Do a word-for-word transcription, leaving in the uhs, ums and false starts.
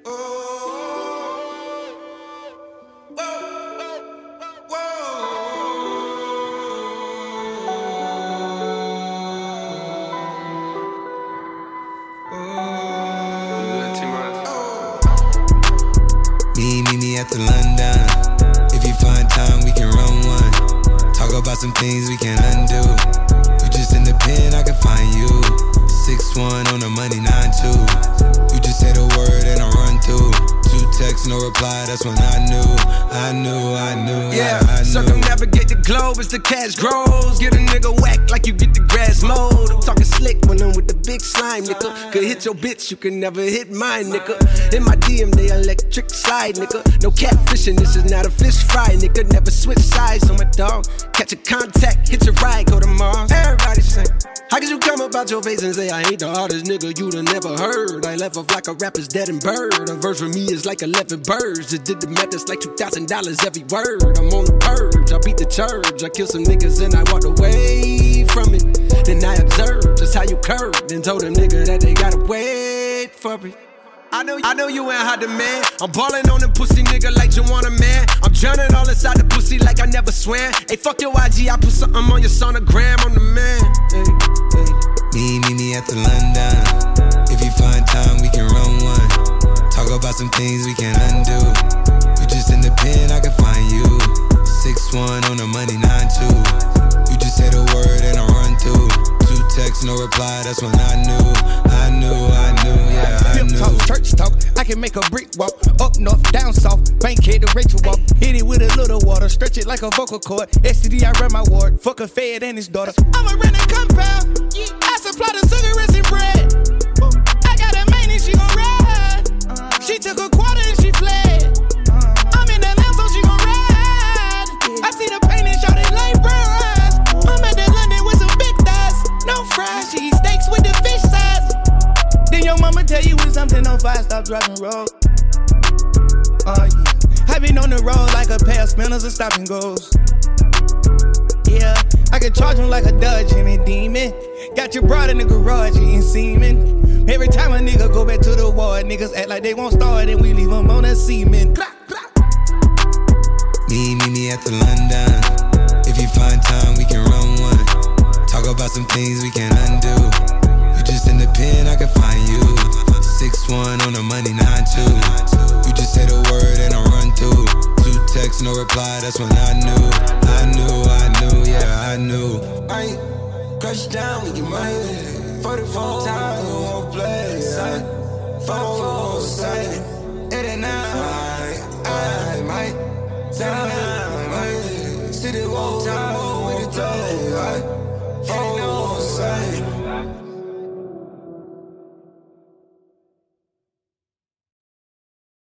To London. If you find time, we can run one. Talk about some things we can undo. You just in the pen, I can find you. six one on the money, nine two. You just say the word and I run through. Two texts, no reply, that's when I knew. I knew, I knew, yeah, I, I knew. Circumnavigate the globe as the cash grows. Get a nigga whack like you get the grass mowed. I'm talking slick when I'm with the big slime, nigga. Could hit your bitch, you can never hit mine, nigga. In my D M, they electric slide, nigga. No catfishing, this is not a fish fry, nigga. Never switch sides on my dog. Catch a contact, hit your ride, go to Mars. Everybody sing. How could you come about your face and say I ain't the hardest nigga you'd have never heard? I left off like a rapper's dead and bird. A verse for me is like eleven birds. Just did the math, that's like two thousand dollars every word. I'm on the purge, I beat the church. I killed some niggas and I walked away from it. Then I observed just how you curved and told them nigga that they gotta wait for it. I know, I know you ain't hot demand. I'm ballin' on them pussy nigga like you want a man. I'm drowning all inside the pussy like I never swam. Hey, fuck your I G, I put something on your sonogram. I'm the man. Hey, hey. Me, me, me at the London. If you find time, we can run one. Talk about some things we can undo. You just in the pen, I can find you. six one on the money, nine two. You just say the word and I run through. Two texts, no reply, that's when I knew. I knew, I knew, yeah, I knew. Talk, church talk, I can make a brick walk. Up north, down south, Bankhead to Rachel walk. Hit it with a little water, stretch it like a vocal cord. S T D, I run my ward, fuck a fed and his daughter. I'm a rented compound, I supply the cigarettes and bread. I got a main and she gon' ride. She took a quarter and she fled. I'm in that lamb so she gon' ride. I see the pain and shot it like brown eyes. I'm at that London with some big thighs. No fries, she eat steaks with the fish size. Then your mama tell you when something on fire, stop driving road. Oh yeah, I been on the road like a pair of spinners and stop and goes. Yeah, I can charge him like a Dodge and a demon. Got your broad in the garage eating semen. Every time a nigga go back to the ward, niggas act like they won't start and we leave them on that semen. Me, me, me at the London. If you find time, we can run one. Talk about some things we can undo. You just in the pen, I can find you. six one on the money, nine two. You just say the word and I run through. Two texts, no reply, that's when I knew. I knew, I knew, yeah, I knew. I crush down, we get money. forty-four times, we won't play. Five, four, seven, eight and nine. I might down, city won't time with the toe. Four, seven.